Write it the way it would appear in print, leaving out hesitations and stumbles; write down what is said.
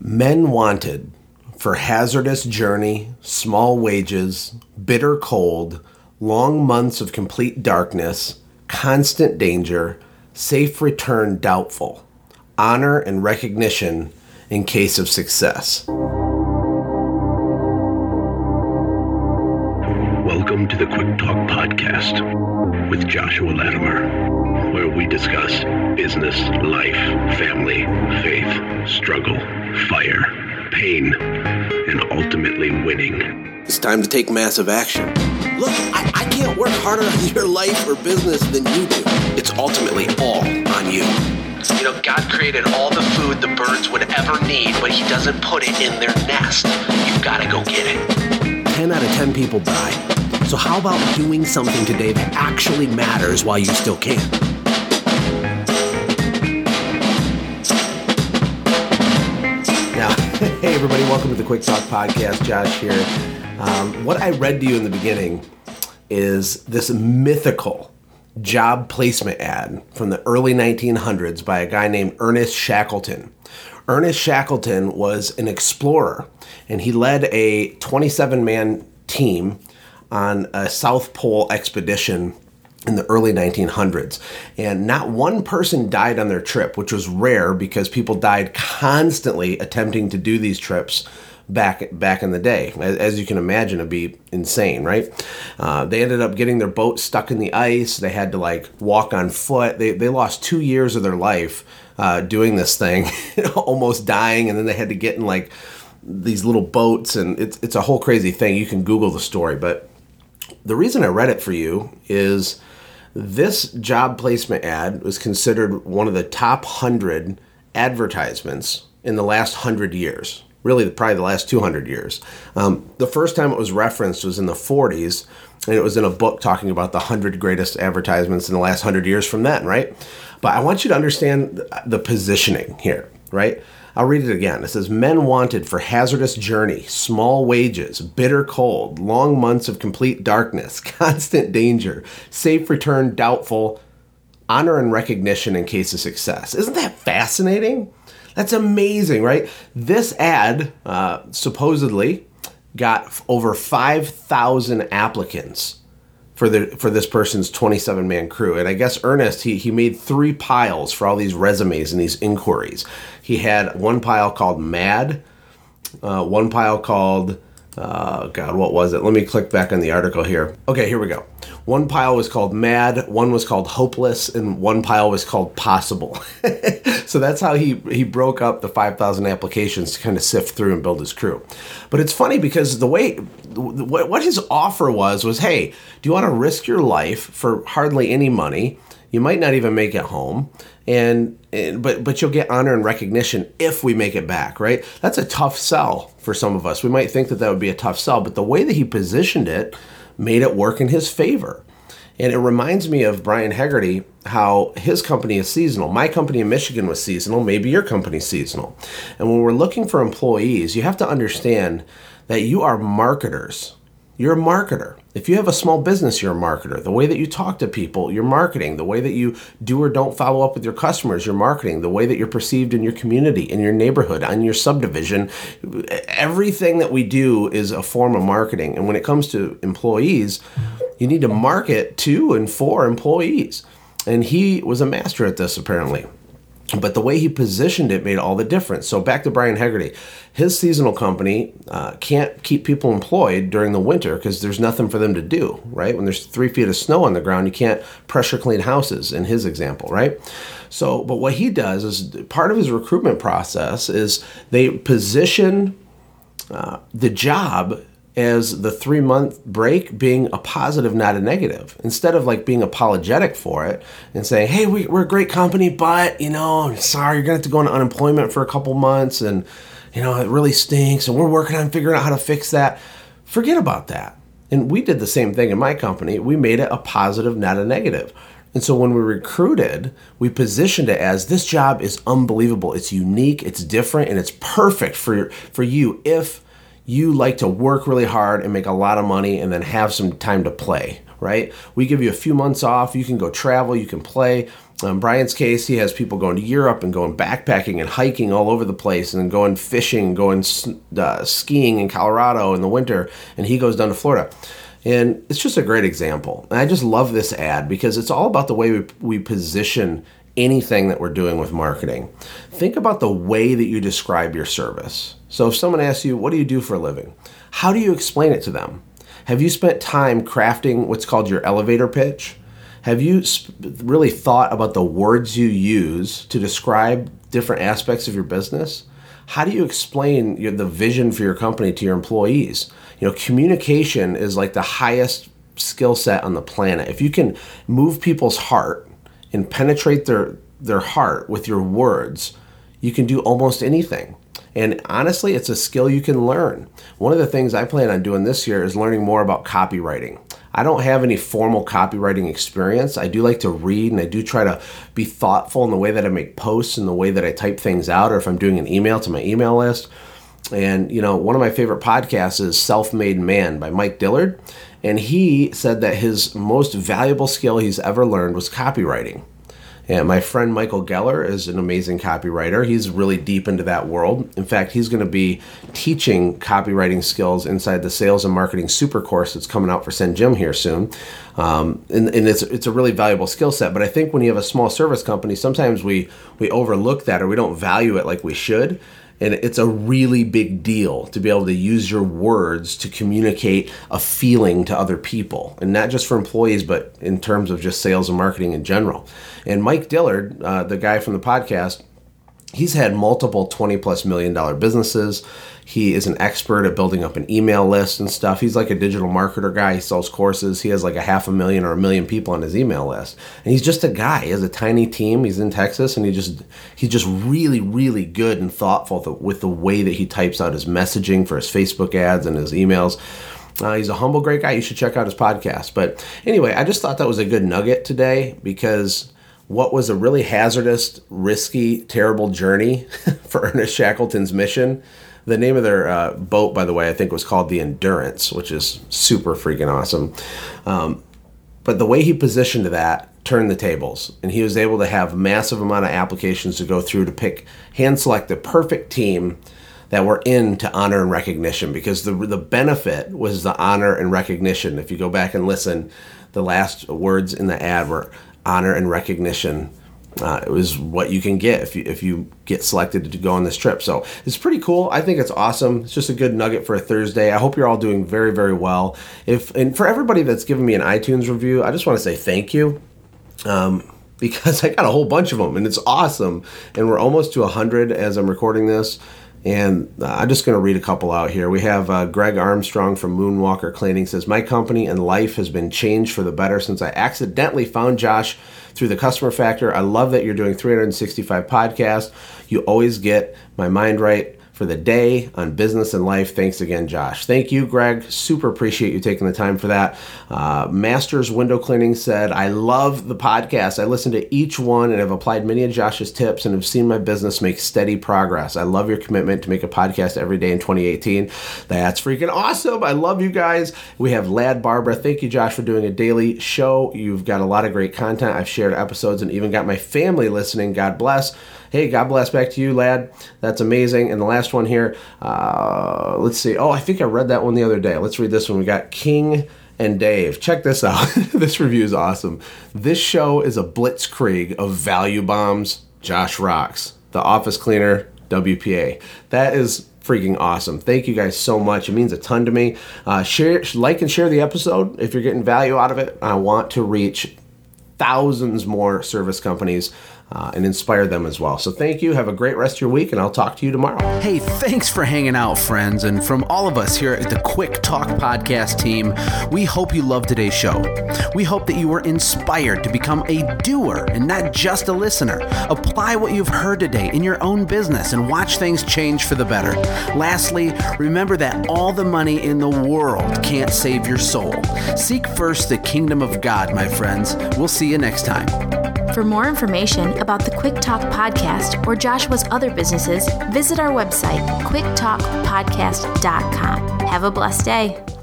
Men wanted for hazardous journey, small wages, bitter cold, long months of complete darkness, constant danger, safe return doubtful, honor and recognition in case of success. Welcome to the Quick Talk Podcast with Joshua Latimer, where we discuss business, life, family, faith, struggle, fire, pain, and ultimately winning. It's time to take massive action. Look, I can't work harder on your life or business than you do. It's ultimately all on you. You know, God created all the food the birds would ever need, but he doesn't put it in their nest. You've got to go get it. 10 out of 10 people die. So how about doing something today that actually matters while you still can? Now, hey everybody, welcome to the Quick Talk Podcast. Josh here. What I read to you in the beginning is this mythical job placement ad from the early 1900s by a guy named Ernest Shackleton. Ernest Shackleton was an explorer, and he led a 27-man team on a South Pole expedition in the early 1900s. And not one person died on their trip, which was rare because people died constantly attempting to do these trips back in the day. As you can imagine, it'd be insane, right? They ended up getting their boat stuck in the ice. They had to walk on foot. They lost 2 years of their life doing this thing, almost dying, and then they had to get in these little boats, and it's a whole crazy thing. You can Google the story, but the reason I read it for you is this job placement ad was considered one of the top 100 advertisements in the last 100 years. Really, probably the last 200 years. The first time it was referenced was in the 40s, and it was in a book talking about the 100 greatest advertisements in the last 100 years from then, right? But I want you to understand the positioning here, right? I'll read it again. It says, men wanted for hazardous journey, small wages, bitter cold, long months of complete darkness, constant danger, safe return doubtful, honor and recognition in case of success. Isn't that fascinating? That's amazing, right? This ad supposedly got over 5,000 applicants for this person's 27-man crew. And I guess Ernest, he made 3 piles for all these resumes and these inquiries. He had one pile called Mad, one pile called, what was it? Let me click back on the article here. Okay, here we go. One pile was called Mad, one was called Hopeless, and one pile was called Possible. So that's how he broke up the 5,000 applications to kind of sift through and build his crew. But it's funny because what his offer was, hey, do you want to risk your life for hardly any money? You might not even make it home, but you'll get honor and recognition if we make it back, right? That's a tough sell for some of us. We might think that would be a tough sell, but the way that he positioned it made it work in his favor. And it reminds me of Brian Hegarty, how his company is seasonal. My company in Michigan was seasonal. Maybe your company's seasonal. And when we're looking for employees, you have to understand that you are marketers. You're a marketer. If you have a small business, you're a marketer. The way that you talk to people, you're marketing. The way that you do or don't follow up with your customers, you're marketing. The way that you're perceived in your community, in your neighborhood, on your subdivision, everything that we do is a form of marketing. And when it comes to employees, you need to market to and for employees. And he was a master at this, apparently. But the way he positioned it made all the difference. So back to Brian Hegarty. His seasonal company can't keep people employed during the winter because there's nothing for them to do, right? When there's 3 feet of snow on the ground, you can't pressure clean houses, in his example, right? So, but what he does is part of his recruitment process is they position the job as the 3-month break being a positive, not a negative. Instead of being apologetic for it and saying, hey, we're a great company, but, sorry, you're going to have to go on unemployment for a couple months and, it really stinks and we're working on figuring out how to fix that. Forget about that. And we did the same thing in my company. We made it a positive, not a negative. And so when we recruited, we positioned it as this job is unbelievable. It's unique, it's different, and it's perfect for you if you like to work really hard and make a lot of money and then have some time to play, right? We give you a few months off. You can go travel, you can play. Brian's case, he has people going to Europe and going backpacking and hiking all over the place and going fishing and going skiing in Colorado in the winter, and he goes down to Florida. And it's just a great example. And I just love this ad because it's all about the way we position anything that we're doing with marketing. Think about the way that you describe your service. So if someone asks you, what do you do for a living? How do you explain it to them? Have you spent time crafting what's called your elevator pitch? Have you really thought about the words you use to describe different aspects of your business? How do you explain the vision for your company to your employees? Communication is like the highest skill set on the planet. If you can move people's heart and penetrate their heart with your words, you can do almost anything. And honestly, it's a skill you can learn. One of the things I plan on doing this year is learning more about copywriting. I don't have any formal copywriting experience. I do like to read, and I do try to be thoughtful in the way that I make posts and the way that I type things out, or if I'm doing an email to my email list. And, one of my favorite podcasts is Self-Made Man by Mike Dillard. And he said that his most valuable skill he's ever learned was copywriting. And my friend Michael Geller is an amazing copywriter. He's really deep into that world. In fact, he's going to be teaching copywriting skills inside the Sales and Marketing Super Course that's coming out for St. Jim here soon. And it's a really valuable skill set. But I think when you have a small service company, sometimes we overlook that, or we don't value it like we should. And it's a really big deal to be able to use your words to communicate a feeling to other people, and not just for employees, but in terms of just sales and marketing in general. And Mike Dillard, the guy from the podcast, he's had multiple $20+ million businesses. He is an expert at building up an email list and stuff. He's like a digital marketer guy. He sells courses. He has like 500,000 or 1 million people on his email list. And he's just a guy. He has a tiny team. He's in Texas, and he's just really, really good and thoughtful with the way that he types out his messaging for his Facebook ads and his emails. He's a humble, great guy. You should check out his podcast. But anyway, I just thought that was a good nugget today, because what was a really hazardous, risky, terrible journey for Ernest Shackleton's mission. The name of their boat, by the way, I think was called the Endurance, which is super freaking awesome. But the way he positioned that turned the tables, and he was able to have a massive amount of applications to go through to hand select the perfect team that were in to honor and recognition, because the benefit was the honor and recognition. If you go back and listen, the last words in the ad were honor and recognition. It was what you can get if you get selected to go on this trip. So it's pretty cool. I think it's awesome. It's just a good nugget for a Thursday. I hope you're all doing very, very well. And for everybody that's given me an iTunes review, I just want to say thank you, because I got a whole bunch of them, and it's awesome. And we're almost to 100 as I'm recording this. And I'm just going to read a couple out here. We have Greg Armstrong from Moonwalker Cleaning says, my company and life has been changed for the better since I accidentally found Josh through the Customer Factor. I love that you're doing 365 podcasts. You always get my mind right for the day on business and life. Thanks again, Josh. Thank you, Greg. Super appreciate you taking the time for that. Masters Window Cleaning said, I love the podcast. I listen to each one and have applied many of Josh's tips and have seen my business make steady progress. I love your commitment to make a podcast every day in 2018. That's freaking awesome. I love you guys. We have Lad Barbara. Thank you, Josh, for doing a daily show. You've got a lot of great content. I've shared episodes and even got my family listening. God bless. Hey, God bless back to you, lad. That's amazing. And the last one here, let's see. Oh, I think I read that one the other day. Let's read this one. We got King and Dave. Check this out. This review is awesome. This show is a blitzkrieg of value bombs. Josh rocks. The Office Cleaner, WPA. That is freaking awesome. Thank you guys so much. It means a ton to me. Like and share the episode if you're getting value out of it. I want to reach thousands more service companies and inspire them as well. So thank you. Have a great rest of your week, and I'll talk to you tomorrow. Hey, thanks for hanging out, friends. And from all of us here at the Quick Talk Podcast team, we hope you loved today's show. We hope that you were inspired to become a doer and not just a listener. Apply what you've heard today in your own business and watch things change for the better. Lastly, remember that all the money in the world can't save your soul. Seek first the kingdom of God, my friends. We'll see you next time. For more information about the Quick Talk Podcast or Joshua's other businesses, visit our website, quicktalkpodcast.com. Have a blessed day.